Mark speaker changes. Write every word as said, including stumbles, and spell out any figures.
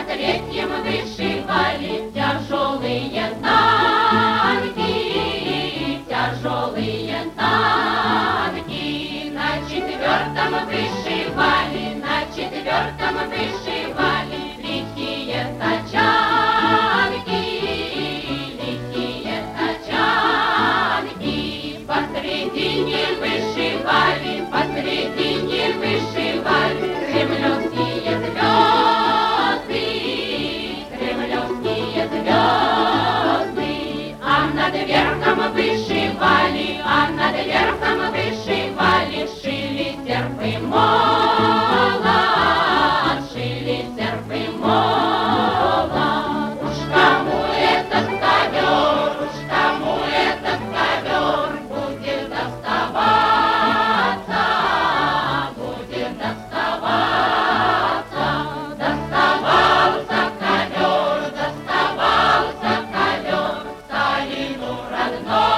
Speaker 1: на третьем вышивали тяжелые танки, тяжелые танки. На четвертом вышивали, на четвертом вышивали лихие тачанки, лихие тачанки. Посредине вышивали, посредине вышивали кремлевские звезды, кремлевские звезды. А над верхом вышивали, а над верхом вышивали, шили серп и молот, шили серп и молот. Уж кому этот ковер, уж кому этот ковер будет доставаться, будет доставаться. Доставался ковер, доставался ковер Сталину родной.